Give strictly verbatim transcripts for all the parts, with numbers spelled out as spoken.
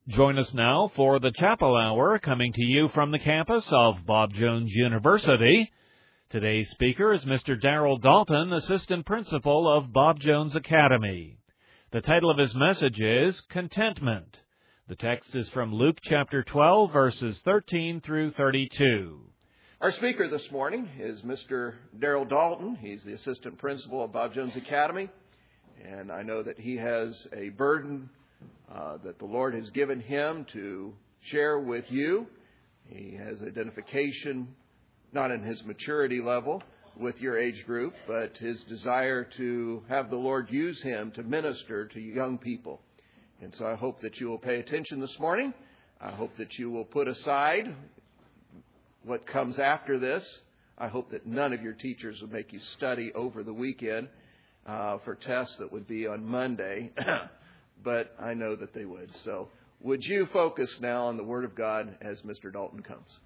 Join us now for the Chapel Hour, coming to you from the campus of Bob Jones University. Today's speaker is Mister Darrell Dalton, Assistant Principal of Bob Jones Academy. The title of his message is Contentment. The text is from Luke chapter twelve, verses thirteen through thirty-two. Our speaker this morning is Mister Darrell Dalton. He's the Assistant Principal of Bob Jones Academy, and I know that he has a burden Uh, that the Lord has given him to share with you. He has identification, not in his maturity level with your age group, but his desire to have the Lord use him to minister to young people. And so I hope that you will pay attention this morning. I hope that you will put aside what comes after this. I hope that none of your teachers will make you study over the weekend uh, for tests that would be on Monday. But I know that they would. So would you focus now on the Word of God as Mister Dalton comes?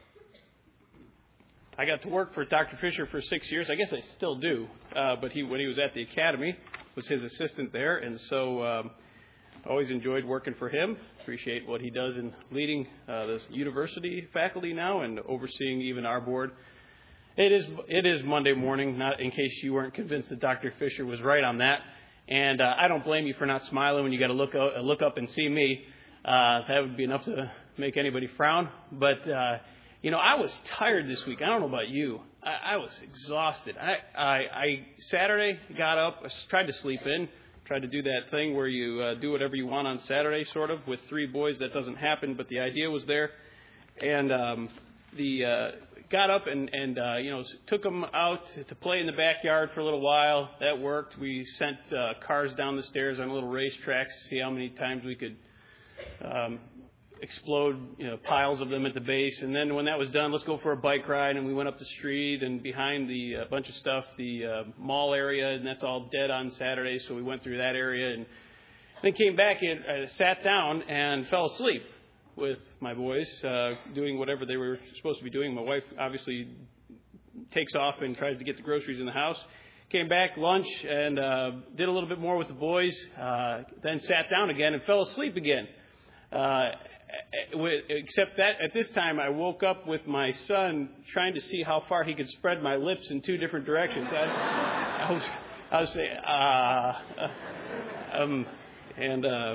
I got to work for Doctor Fisher for six years. I guess I still do. Uh, but he, when he was at the academy, was his assistant there. And so um, always enjoyed working for him. Appreciate what he does in leading uh, the university faculty now and overseeing even our board. It is it is Monday morning, not in case you weren't convinced that Doctor Fisher was right on that. And uh, I don't blame you for not smiling when you got to look uh, look up and see me. Uh, that would be enough to make anybody frown. But, uh, you know, I was tired this week. I don't know about you. I, I was exhausted. I, I, I Saturday got up, I tried to sleep in, tried to do that thing where you uh, do whatever you want on Saturday, sort of, with three boys. That doesn't happen, but the idea was there. And um, the... Uh, got up and, and uh, you know, took them out to play in the backyard for a little while. That worked. We sent uh, cars down the stairs on little racetracks to see how many times we could um, explode, you know, piles of them at the base. And then when that was done, let's go for a bike ride. And we went up the street and behind the uh, bunch of stuff, the uh, mall area, and that's all dead on Saturday. So we went through that area and then came back and uh, sat down and fell asleep with my boys, uh, doing whatever they were supposed to be doing. My wife obviously takes off and tries to get the groceries in the house. Came back, lunch, and uh, did a little bit more with the boys, uh, then sat down again and fell asleep again. Uh, except that at this time I woke up with my son trying to see how far he could spread my lips in two different directions. I, I was, I was saying, uh, um, and, uh,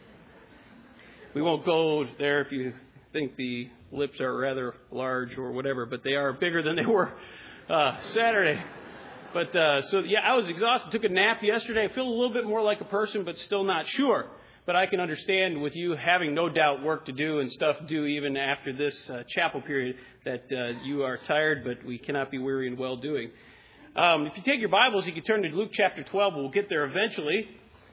we won't go there if you think the lips are rather large or whatever, but they are bigger than they were uh, Saturday. But uh, so, yeah, I was exhausted. Took a nap yesterday. I feel a little bit more like a person, but still not sure. But I can understand with you having no doubt work to do and stuff to do even after this uh, chapel period that uh, you are tired, but we cannot be weary in well-doing. Um, if you take your Bibles, you can turn to Luke chapter twelve. We'll get there eventually.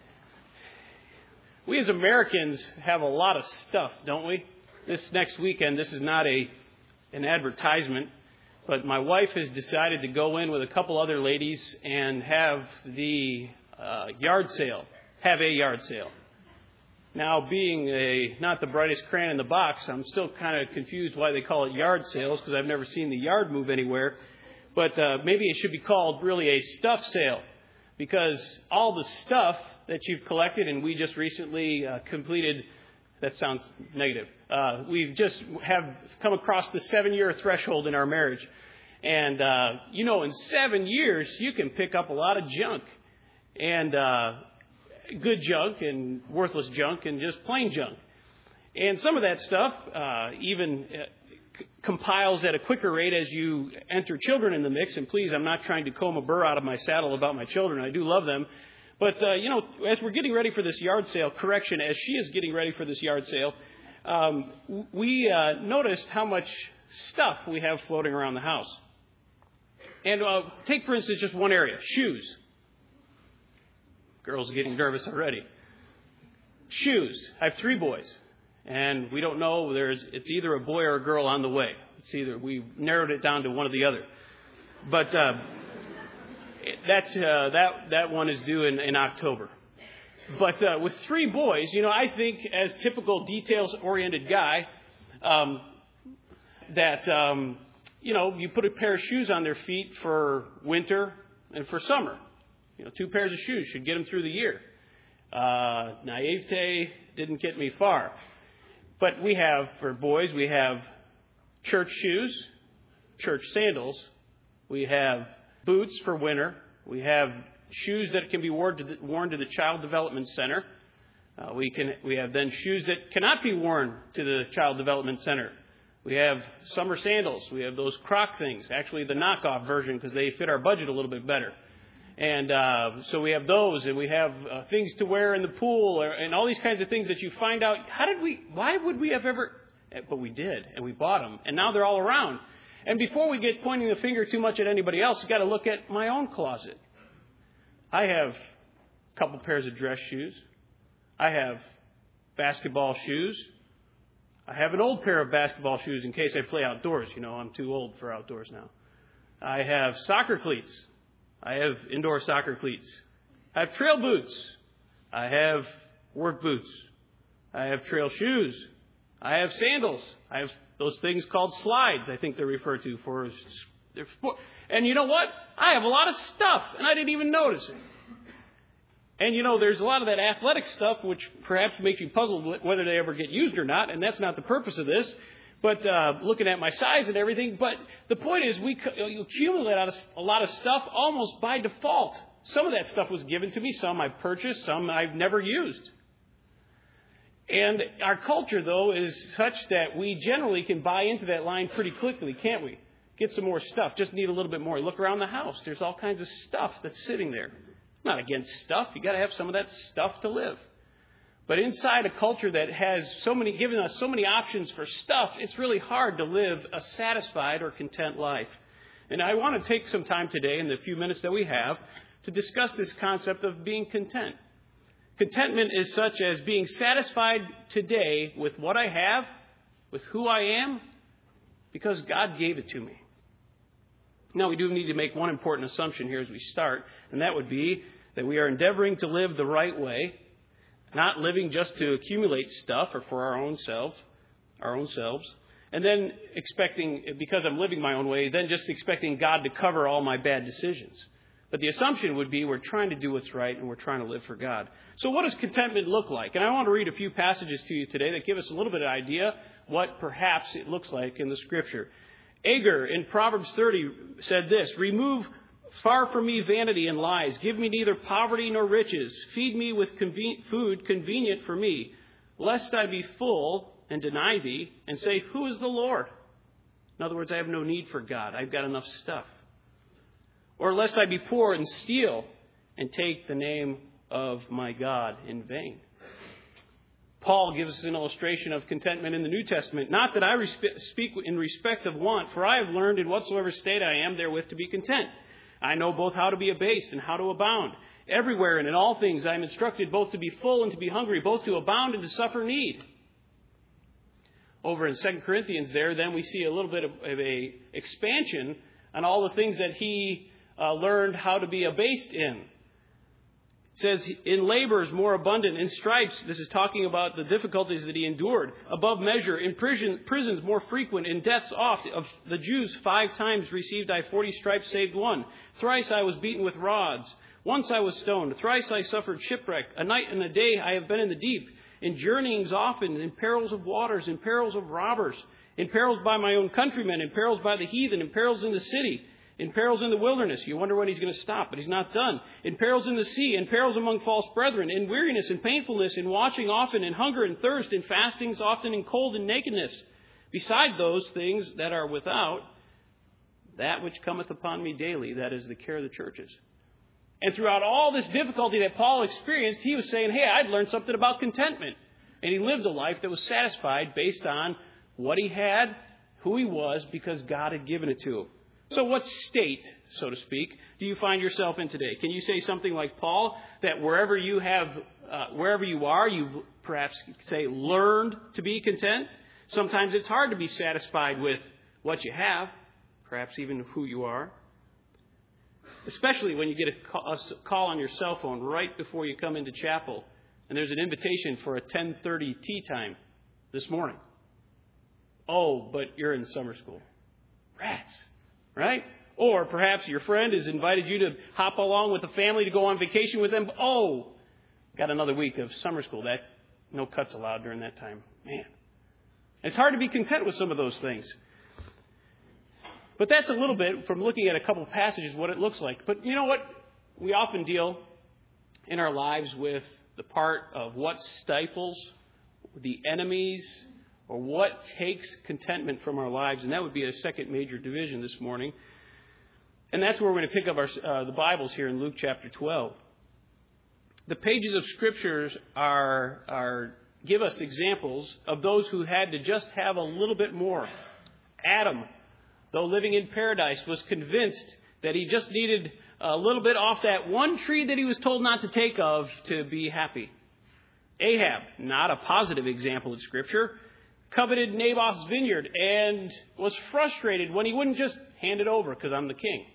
We as Americans have a lot of stuff, don't we? This next weekend, this is not a an advertisement, but my wife has decided to go in with a couple other ladies and have the uh, yard sale, have a yard sale. Now, being a not the brightest crayon in the box, I'm still kind of confused why they call it yard sales, because I've never seen the yard move anywhere. But uh, maybe it should be called really a stuff sale, because all the stuff that you've collected, and we just recently uh, completed, that sounds negative, uh, we've just have come across the seven-year threshold in our marriage. And, uh, you know, in seven years, you can pick up a lot of junk, and uh, good junk and worthless junk and just plain junk. And some of that stuff uh, even uh, c- compiles at a quicker rate as you enter children in the mix. And please, I'm not trying to comb a burr out of my saddle about my children. I do love them. But, uh, you know, as we're getting ready for this yard sale, correction, as she is getting ready for this yard sale, um, we uh, noticed how much stuff we have floating around the house. And uh, take, for instance, just one area, shoes. Girls are getting nervous already. Shoes. I have three boys, and we don't know. There's it's either a boy or a girl on the way. It's either we've narrowed it down to one or the other. But uh, that's uh, that that one is due in, in October. But uh, with three boys, you know, I think as typical details-oriented guy, um, that um, you know, you put a pair of shoes on their feet for winter and for summer. You know, two pairs of shoes should get them through the year. Uh, naivete didn't get me far. But we have, for boys, we have church shoes, church sandals. We have boots for winter. We have shoes that can be worn to the, worn to the Child Development Center. Uh, we can we have then shoes that cannot be worn to the Child Development Center. We have summer sandals. We have those Croc things, actually the knockoff version because they fit our budget a little bit better. And uh, so we have those, and we have uh, things to wear in the pool, or, and all these kinds of things that you find out, how did we, why would we have ever, but we did, and we bought them, and now they're all around. And before we get pointing the finger too much at anybody else, you've got to look at my own closet. I have a couple pairs of dress shoes. I have basketball shoes. I have an old pair of basketball shoes in case I play outdoors. You know, I'm too old for outdoors now. I have soccer cleats. I have indoor soccer cleats. I have trail boots. I have work boots. I have trail shoes. I have sandals. I have those things called slides, I think they're referred to for. And you know what? I have a lot of stuff, and I didn't even notice it. And, you know, there's a lot of that athletic stuff, which perhaps makes you puzzled whether they ever get used or not, and that's not the purpose of this. But uh, looking at my size and everything. But the point is, we accumulate a lot of stuff almost by default. Some of that stuff was given to me. Some I've purchased. Some I've never used. And our culture, though, is such that we generally can buy into that line pretty quickly, can't we? Get some more stuff. Just need a little bit more. Look around the house. There's all kinds of stuff that's sitting there. Not against stuff. You got to have some of that stuff to live. But inside a culture that has so many, given us so many options for stuff, it's really hard to live a satisfied or content life. And I want to take some time today, in the few minutes that we have, to discuss this concept of being content. Contentment is such as being satisfied today with what I have, with who I am, because God gave it to me. Now, we do need to make one important assumption here as we start, and that would be that we are endeavoring to live the right way, not living just to accumulate stuff or for our own selves, our own selves, and then expecting, because I'm living my own way, then just expecting God to cover all my bad decisions. But the assumption would be we're trying to do what's right and we're trying to live for God. So what does contentment look like? And I want to read a few passages to you today that give us a little bit of idea what perhaps it looks like in the Scripture. Agur in Proverbs thirty said this, "Remove far from me vanity and lies. Give me neither poverty nor riches. Feed me with conven- food convenient for me, lest I be full and deny thee and say, who is the Lord?" In other words, I have no need for God. I've got enough stuff. Or lest I be poor and steal and take the name of my God in vain. Paul gives us an illustration of contentment in the New Testament. "Not that I respe- speak in respect of want, for I have learned in whatsoever state I am therewith to be content. I know both how to be abased and how to abound. Everywhere and in all things I am instructed both to be full and to be hungry, both to abound and to suffer need." Over in Second Corinthians there, then we see a little bit of, of a expansion on all the things that he uh, learned how to be abased in. It says, "In labors more abundant, in stripes," this is talking about the difficulties that he endured, "above measure, in prison, prisons more frequent, in deaths oft. Of the Jews five times received I forty stripes, saved one. Thrice I was beaten with rods. Once I was stoned. Thrice I suffered shipwreck. A night and a day I have been in the deep. In journeyings often, in perils of waters, in perils of robbers, in perils by my own countrymen, in perils by the heathen, in perils in the city, in perils in the wilderness." You wonder when he's going to stop, but he's not done. "In perils in the sea, in perils among false brethren, in weariness and painfulness, in watching often, in hunger and thirst, in fastings often, in cold and nakedness. Beside those things that are without, that which cometh upon me daily, that is the care of the churches." And throughout all this difficulty that Paul experienced, he was saying, hey, I'd learned something about contentment. And he lived a life that was satisfied based on what he had, who he was, because God had given it to him. So what state, so to speak, do you find yourself in today? Can you say something like Paul, that wherever you have, uh, wherever you are, you've perhaps, say, learned to be content? Sometimes it's hard to be satisfied with what you have, perhaps even who you are. Especially when you get a call, a call on your cell phone right before you come into chapel, and there's an invitation for a ten thirty tea time this morning. Oh, but you're in summer school. Rats. Right? Or perhaps your friend has invited you to hop along with the family to go on vacation with them. Oh, got another week of summer school. That no cuts allowed during that time. Man. It's hard to be content with some of those things. But that's a little bit from looking at a couple of passages what it looks like. But you know what? We often deal in our lives with the part of what stifles the enemies or what takes contentment from our lives. And that would be a second major division this morning. And that's where we're going to pick up our, uh, the Bibles here in Luke chapter twelve. The pages of Scriptures are, are give us examples of those who had to just have a little bit more. Adam, though living in paradise, was convinced that he just needed a little bit off that one tree that he was told not to take of to be happy. Ahab, not a positive example in Scripture, coveted Naboth's vineyard and was frustrated when he wouldn't just hand it over because I'm the king.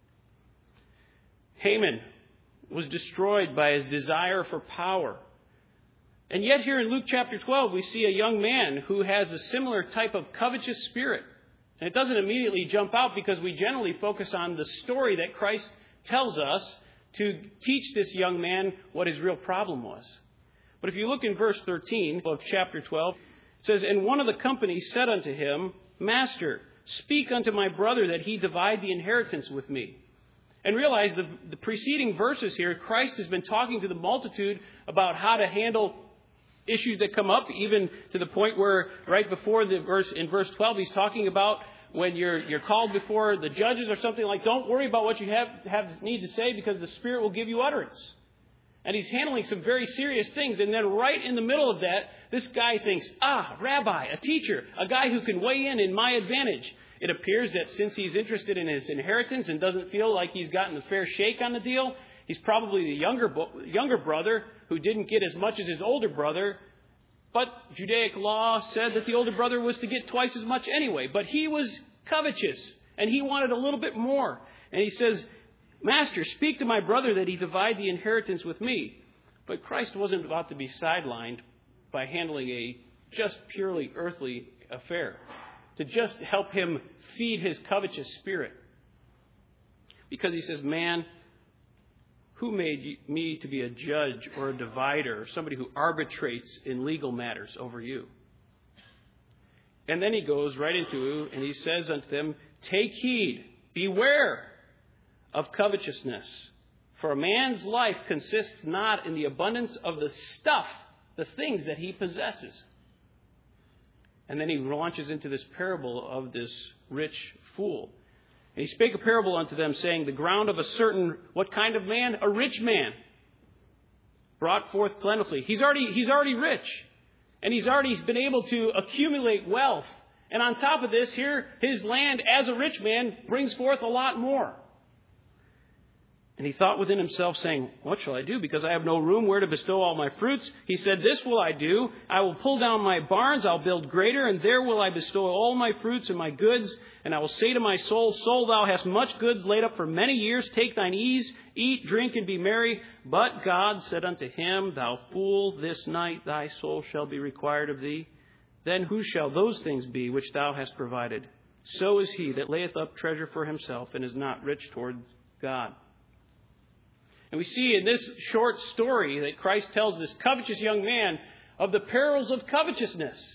Haman was destroyed by his desire for power. And yet here in Luke chapter twelve, we see a young man who has a similar type of covetous spirit. And it doesn't immediately jump out because we generally focus on the story that Christ tells us to teach this young man what his real problem was. But if you look in verse thirteen of chapter twelve, it says, "And one of the company said unto him, Master, speak unto my brother that he divide the inheritance with me." And realize the, the preceding verses here, Christ has been talking to the multitude about how to handle issues that come up, even to the point where right before the verse, in verse twelve, he's talking about when you're you're called before the judges or something like, don't worry about what you have, have need to say because the Spirit will give you utterance. And he's handling some very serious things. And then right in the middle of that, this guy thinks, ah, rabbi, a teacher, a guy who can weigh in in my advantage. It appears that since he's interested in his inheritance and doesn't feel like he's gotten the fair shake on the deal, he's probably the younger younger brother who didn't get as much as his older brother. But Judaic law said that the older brother was to get twice as much anyway. But he was covetous, and he wanted a little bit more. And he says, Master, speak to my brother that he divide the inheritance with me. But Christ wasn't about to be sidelined by handling a just purely earthly affair, to just help him feed his covetous spirit. Because he says, man, who made me to be a judge or a divider, or somebody who arbitrates in legal matters over you? And then he goes right into, and he says unto them, take heed, beware of covetousness. For a man's life consists not in the abundance of the stuff, the things that he possesses. And then he launches into this parable of this rich fool. And he spake a parable unto them, saying, the ground of a certain, what kind of man? A rich man. Brought forth plentifully. He's already, he's already rich. And he's already been able to accumulate wealth. And on top of this, here, his land as a rich man brings forth a lot more. And he thought within himself, saying, what shall I do? Because I have no room where to bestow all my fruits. He said, this will I do. I will pull down my barns. I'll build greater. And there will I bestow all my fruits and my goods. And I will say to my soul, soul, thou hast much goods laid up for many years. Take thine ease, eat, drink, and be merry. But God said unto him, thou fool, this night thy soul shall be required of thee. Then who shall those things be which thou hast provided? So is he that layeth up treasure for himself and is not rich toward God. And we see in this short story that Christ tells this covetous young man of the perils of covetousness.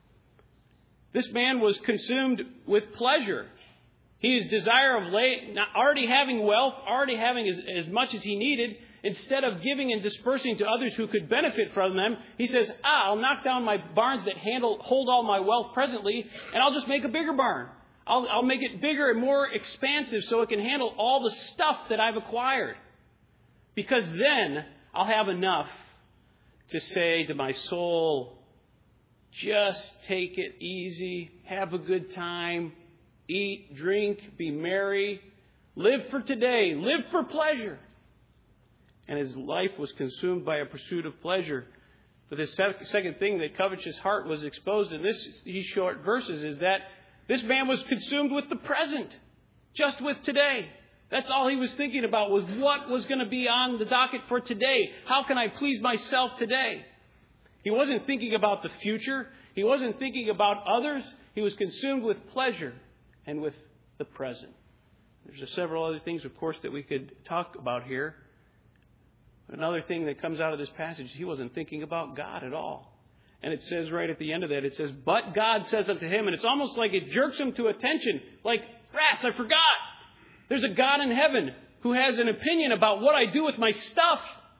This man was consumed with pleasure. His desire of lay, already having wealth, already having as, as much as he needed, instead of giving and dispersing to others who could benefit from them, he says, ah, I'll knock down my barns that handle, hold all my wealth presently, and I'll just make a bigger barn. I'll, I'll make it bigger and more expansive so it can handle all the stuff that I've acquired. Because then I'll have enough to say to my soul, just take it easy, have a good time, eat, drink, be merry, live for today, live for pleasure. And his life was consumed by a pursuit of pleasure. But the second thing that covetous heart was exposed in this, these short verses is that this man was consumed with the present, just with today. That's all he was thinking about, was what was going to be on the docket for today. How can I please myself today? He wasn't thinking about the future. He wasn't thinking about others. He was consumed with pleasure and with the present. There's several other things, of course, that we could talk about here. Another thing that comes out of this passage, he wasn't thinking about God at all. And it says right at the end of that, it says, but God says unto him, and it's almost like it jerks him to attention. Like, rats, I forgot. There's a God in heaven who has an opinion about what I do with my stuff.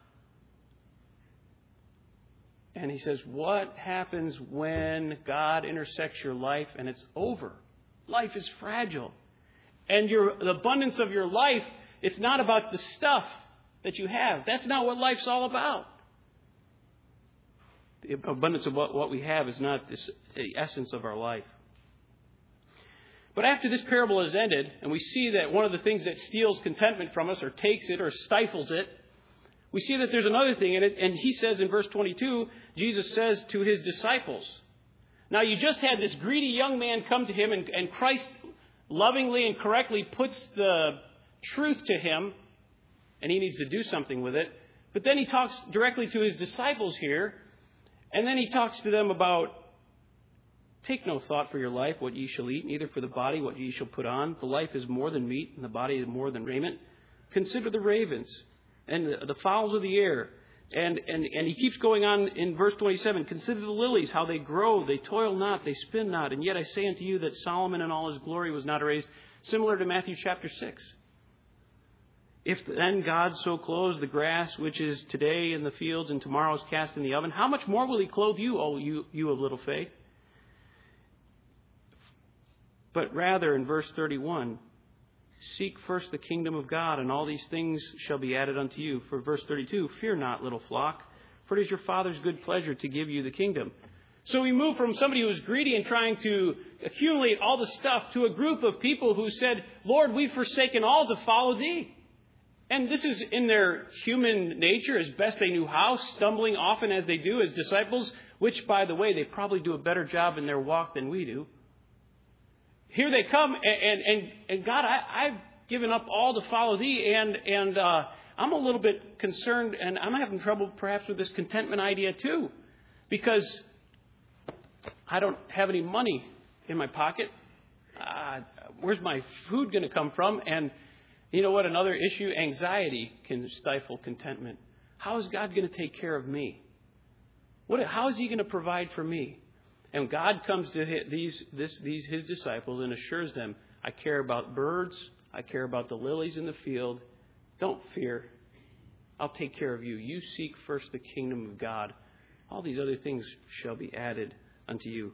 And he says, what happens when God intersects your life and it's over? Life is fragile. And your, the abundance of your life, it's not about the stuff that you have. That's not what life's all about. The abundance of what, what we have is not this, the essence of our life. But after this parable is ended, and we see that one of the things that steals contentment from us, or takes it, or stifles it, we see that there's another thing in it. And he says in verse twenty-two, Jesus says to his disciples, now you just had this greedy young man come to him, and, and Christ lovingly and correctly puts the truth to him, and he needs to do something with it. But then he talks directly to his disciples here, and then he talks to them about, take no thought for your life, what ye shall eat, neither for the body, what ye shall put on. The life is more than meat, and the body is more than raiment. Consider the ravens and the, the fowls of the air. And, and, and he keeps going on in verse twenty-seven. Consider the lilies, how they grow. They toil not, they spin not. And yet I say unto you that Solomon in all his glory was not arrayed. Similar to Matthew chapter six. If then God so clothes the grass, which is today in the fields and tomorrow is cast in the oven, how much more will he clothe you, O you, you of little faith? But rather, in verse thirty-one, seek first the kingdom of God, and all these things shall be added unto you. For verse thirty-two, fear not, little flock, for it is your Father's good pleasure to give you the kingdom. So we move from somebody who was greedy and trying to accumulate all the stuff to a group of people who said, Lord, we've forsaken all to follow thee. And this is in their human nature, as best they knew how, stumbling often as they do as disciples, which, by the way, they probably do a better job in their walk than we do. Here they come, and and, and God, I, I've given up all to follow thee, and, and uh, I'm a little bit concerned, and I'm having trouble perhaps with this contentment idea too, because I don't have any money in my pocket. Uh, where's my food going to come from? And you know what? Another issue, anxiety can stifle contentment. How is God going to take care of me? What? How is he going to provide for me? And God comes to these, this, these his disciples and assures them, I care about birds. I care about the lilies in the field. Don't fear. I'll take care of you. You seek first the kingdom of God. All these other things shall be added unto you.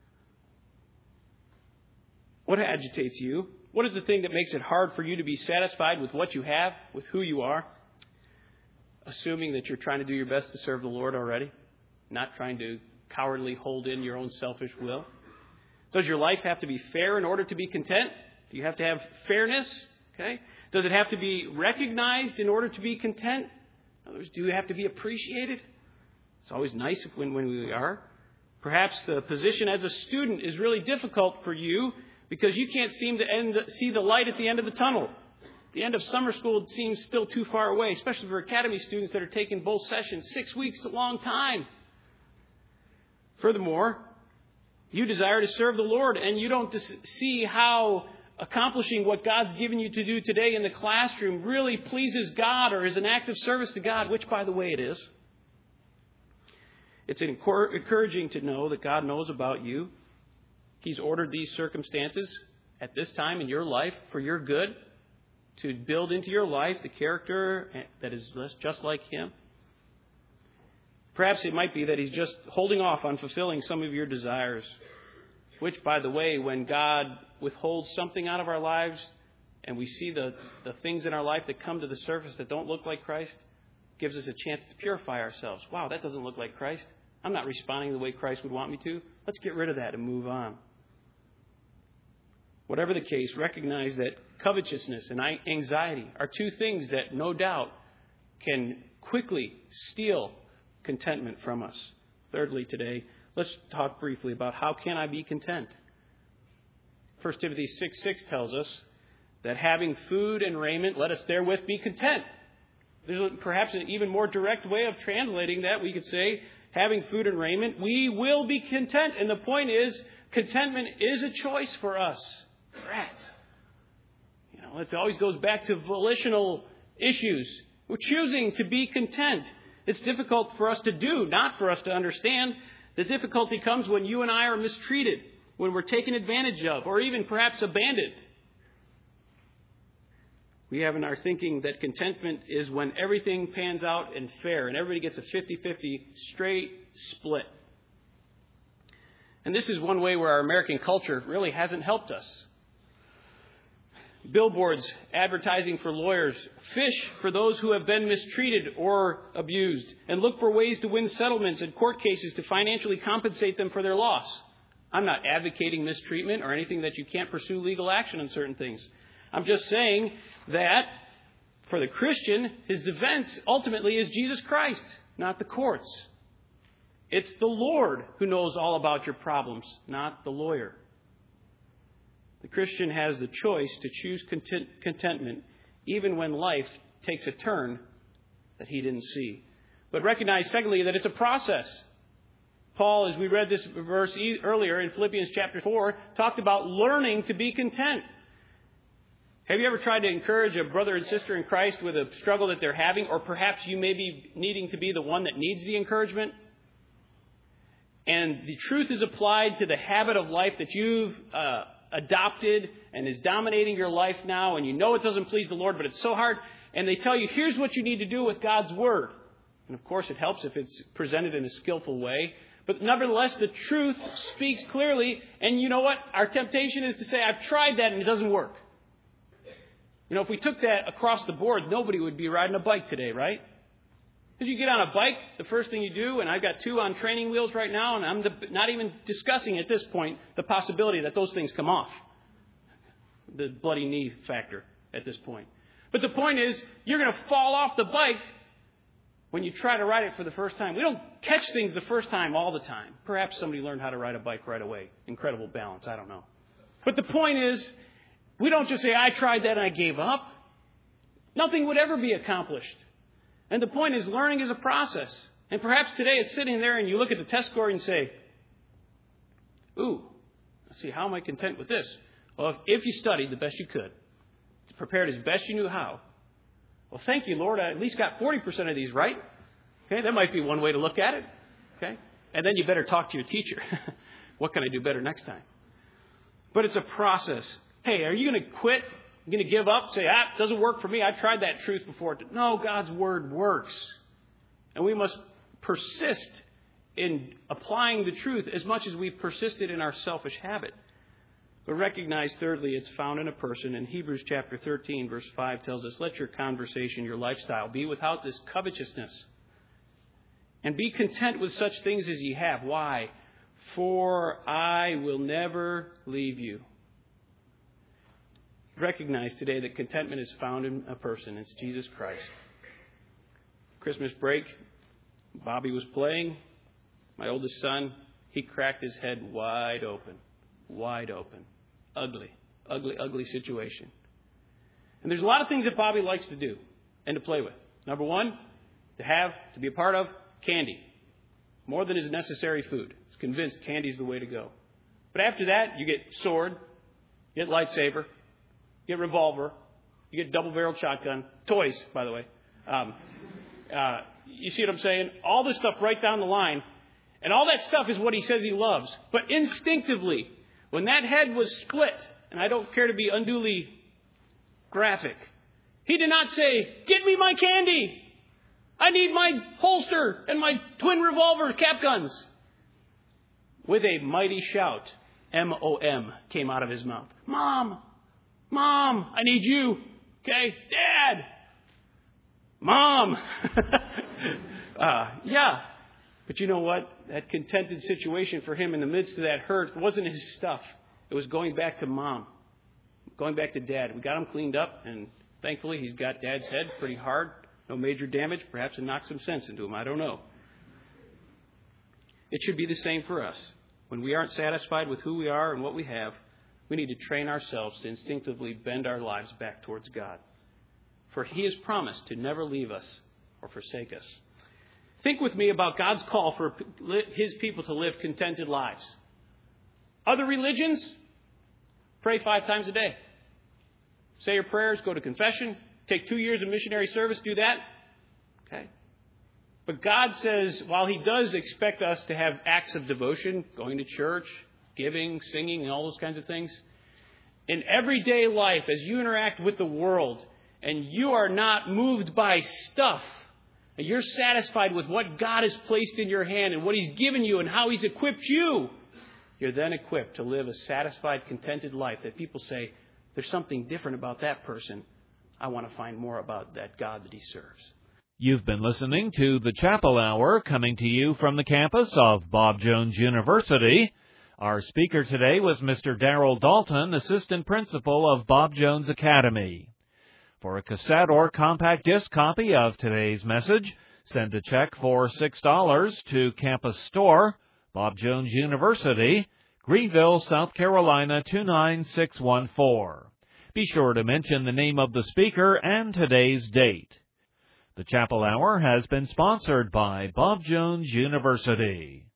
What agitates you? What is the thing that makes it hard for you to be satisfied with what you have, with who you are? Assuming that you're trying to do your best to serve the Lord already, not trying to cowardly hold in your own selfish will. Does your life have to be fair in order to be content? Do you have to have fairness? Okay. Does it have to be recognized in order to be content? In other words, do you have to be appreciated? It's always nice if when, when we are. Perhaps the position as a student is really difficult for you because you can't seem to end, see the light at the end of the tunnel. The end of summer school seems still too far away, especially for academy students that are taking both sessions. Six weeks is a long time. Furthermore, you desire to serve the Lord, and you don't see how accomplishing what God's given you to do today in the classroom really pleases God or is an act of service to God, which, by the way, it is. It's encouraging to know that God knows about you. He's ordered these circumstances at this time in your life for your good, to build into your life the character that is just like Him. Perhaps it might be that He's just holding off on fulfilling some of your desires, which, by the way, when God withholds something out of our lives and we see the, the things in our life that come to the surface that don't look like Christ, gives us a chance to purify ourselves. Wow, that doesn't look like Christ. I'm not responding the way Christ would want me to. Let's get rid of that and move on. Whatever the case, recognize that covetousness and anxiety are two things that no doubt can quickly steal contentment from us. Thirdly, today, let's talk briefly about how can I be content. First Timothy six six tells us that having food and raiment, let us therewith be content. There's perhaps an even more direct way of translating that. We could say, having food and raiment, we will be content. And the point is, contentment is a choice for us. Rats. You know, it always goes back to volitional issues. We're choosing to be content. It's difficult for us to do, not for us to understand. The difficulty comes when you and I are mistreated, when we're taken advantage of, or even perhaps abandoned. We have in our thinking that contentment is when everything pans out and fair and everybody gets a fifty-fifty straight split. And this is one way where our American culture really hasn't helped us. Billboards advertising for lawyers fish for those who have been mistreated or abused and look for ways to win settlements and court cases to financially compensate them for their loss. I'm not advocating mistreatment or anything that you can't pursue legal action on certain things. I'm just saying that for the Christian, his defense ultimately is Jesus Christ, not the courts. It's the Lord who knows all about your problems, not the lawyer. The Christian has the choice to choose content, contentment even when life takes a turn that he didn't see. But recognize, secondly, that it's a process. Paul, as we read this verse earlier in Philippians chapter four, talked about learning to be content. Have you ever tried to encourage a brother and sister in Christ with a struggle that they're having, or perhaps you may be needing to be the one that needs the encouragement? And the truth is applied to the habit of life that you've uh, adopted and is dominating your life now, and you know it doesn't please the Lord, but it's so hard. And they tell you, here's what you need to do with God's Word. And of course, it helps if it's presented in a skillful way. But nevertheless, the truth speaks clearly. And you know what? Our temptation is to say, I've tried that and it doesn't work. You know, if we took that across the board, nobody would be riding a bike today, right? Because you get on a bike, the first thing you do, and I've got two on training wheels right now, and I'm not even discussing at this point the possibility that those things come off. The bloody knee factor at this point. But the point is, you're going to fall off the bike when you try to ride it for the first time. We don't catch things the first time all the time. Perhaps somebody learned how to ride a bike right away. Incredible balance, I don't know. But the point is, we don't just say, I tried that and I gave up. Nothing would ever be accomplished. And the point is, learning is a process. And perhaps today it's sitting there and you look at the test score and say, ooh, let's see, how am I content with this? Well, if, if you studied the best you could, prepared as best you knew how, well, thank you, Lord, I at least got forty percent of these right. Okay, that might be one way to look at it. Okay, and then you better talk to your teacher. What can I do better next time? But it's a process. Hey, are you going to quit? You're going to give up? Say, ah, it doesn't work for me. I've tried that truth before. No, God's Word works. And we must persist in applying the truth as much as we've persisted in our selfish habit. But recognize, thirdly, it's found in a person. In Hebrews chapter thirteen, verse five tells us, let your conversation, your lifestyle, be without this covetousness. And be content with such things as ye have. Why? For I will never leave you. Recognize today that contentment is found in a person. It's Jesus Christ. Christmas break, Bobby was playing. My oldest son, he cracked his head wide open. Wide open. Ugly, ugly, ugly situation. And there's a lot of things that Bobby likes to do and to play with. Number one, to have, to be a part of, candy. More than is necessary food. He's convinced candy's the way to go. But after that, you get sword, you get lightsaber, you get revolver, you get double-barreled shotgun. Toys, by the way. Um, uh, you see what I'm saying? All this stuff right down the line. And all that stuff is what he says he loves. But instinctively, when that head was split, and I don't care to be unduly graphic, he did not say, get me my candy. I need my holster and my twin revolver cap guns. With a mighty shout, M O M came out of his mouth. Mom, Mom, I need you. Okay, Dad, Mom. uh, yeah. But you know what? That contented situation for him in the midst of that hurt wasn't his stuff. It was going back to Mom, going back to Dad. We got him cleaned up, and thankfully he's got Dad's head pretty hard. No major damage. Perhaps it knocked some sense into him. I don't know. It should be the same for us. When we aren't satisfied with who we are and what we have, we need to train ourselves to instinctively bend our lives back towards God. For He has promised to never leave us or forsake us. Think with me about God's call for His people to live contented lives. Other religions, pray five times a day. Say your prayers, go to confession, take two years of missionary service, do that. Okay. But God says, while He does expect us to have acts of devotion, going to church, giving, singing, and all those kinds of things, in everyday life, as you interact with the world, and you are not moved by stuff, and you're satisfied with what God has placed in your hand and what He's given you and how He's equipped you, you're then equipped to live a satisfied, contented life that people say, there's something different about that person. I want to find more about that God that he serves. You've been listening to the Chapel Hour, coming to you from the campus of Bob Jones University. Our speaker today was Mister Darrell Dalton, Assistant Principal of Bob Jones Academy. For a cassette or compact disc copy of today's message, send a check for six dollars to Campus Store, Bob Jones University, Greenville, South Carolina two nine six one four. Be sure to mention the name of the speaker and today's date. The Chapel Hour has been sponsored by Bob Jones University.